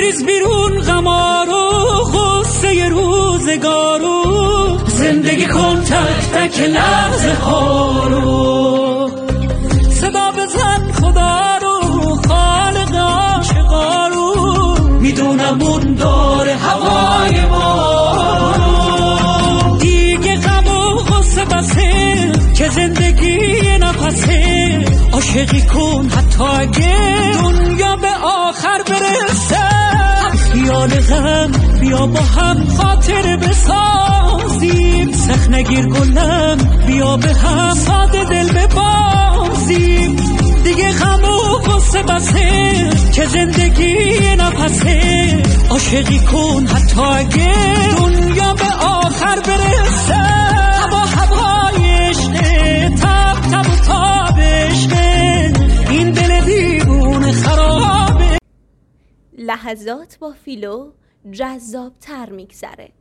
بریز بیرون غمارو غصه روزگارو زندگی کن تک تک لحظه ها رو صدا بزن خدا رو خالق عاشقا رو میدونم اون داره هوای ما رو دیگه غم و غصه بسه که زندگی نفسه عاشقی کن حتی اگه دنیا به آخر برسه خیال غم بیا با هم خاطر بسازیم سخت نگیر گلم بیا به هم ساده دل ببازیم دیگه غم و غصه بسه که زندگی نفسه عاشقی کن حتی اگه دنیا به آخر برسه هوا هوای عشقه تب تب و تاب عشقه این دل دیوونه خرابه. لحظات با فیلو جذاب تر میگذره.